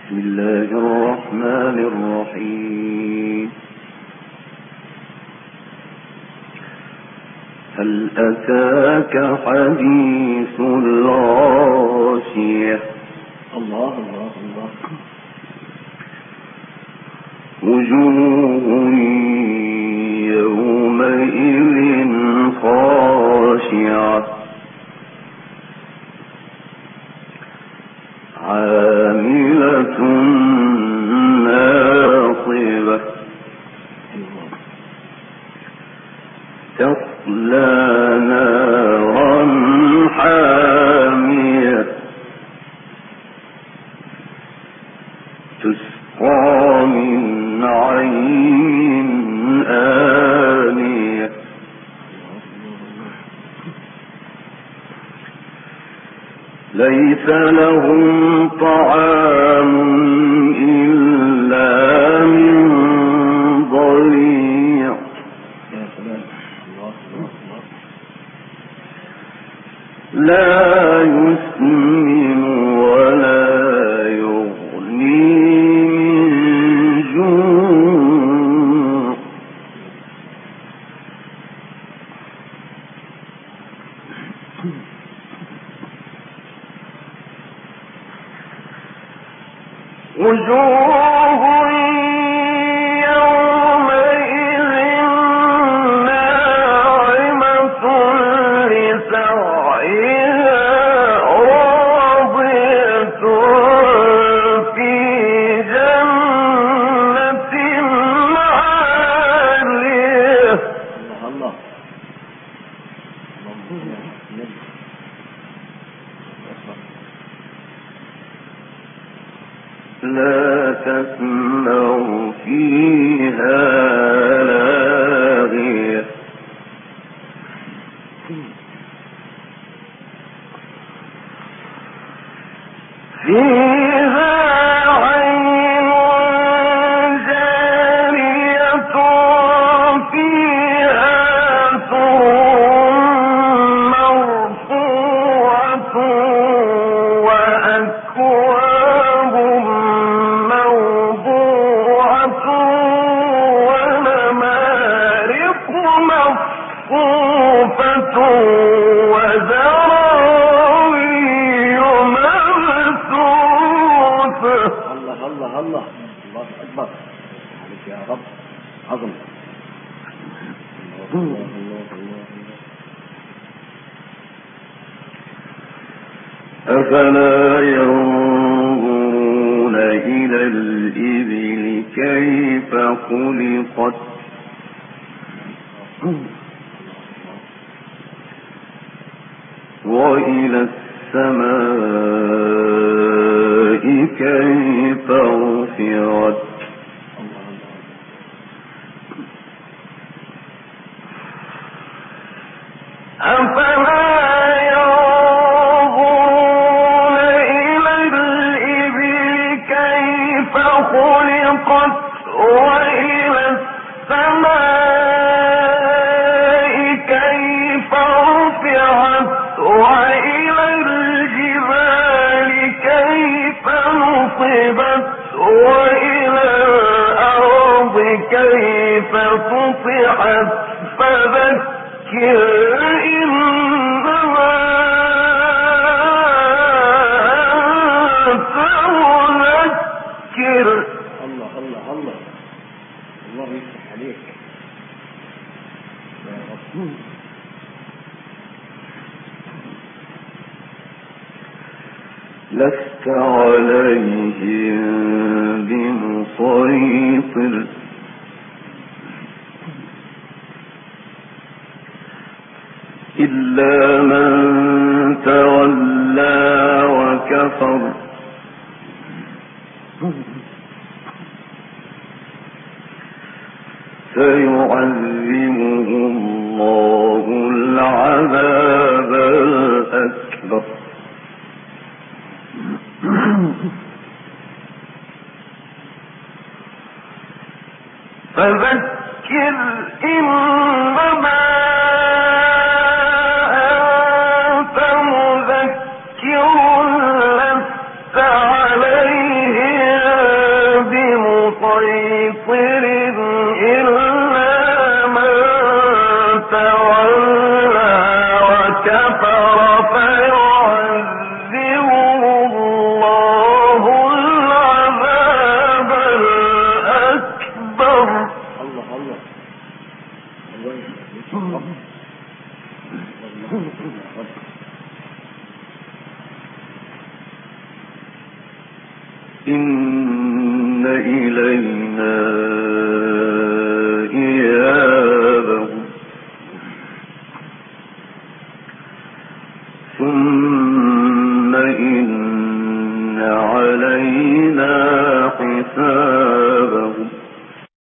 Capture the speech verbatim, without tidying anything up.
بسم الله الرحمن الرحيم. هل أتاك حديث الغاشية؟ الله الله الله. وجوه يومئذ خاشعة عاملة ناصبة تصلى نارا حامية تسقى من عين آنية ليس لهم طعام إلا من ضريع لا يسمن ولا يغني من جوع وجوه يومئذ ناعمة لسعيها راضية في جنة عالية. الله لا تسمع فيها لاغية فيها عين جارية فيها سرر مرفوعة وأكواب موضوعة ونمارق مصفوفة وزرابي مبثوثة. الله الله الله الله أكبر عليك يا رب عظم. الله الله الله. أفلا ينظرون إلى الإبل كيف خلقت وإلى السماء كيف رفعت أفلا ينظرون إلى الإبل كيف خلقت وإلى السماء كيف رفعت وإلى الجبال كيف نصبت وإلى الأرض كيف سطحت فذكر إنما أنت مذكر. الله الله الله الله يفتح عليك يا رب. لست عليهم بمسيطر إلا من تولى وكفر سيعذبه الله العذاب الأكبر فذكر إنما أنت مذكر لست عليهم إن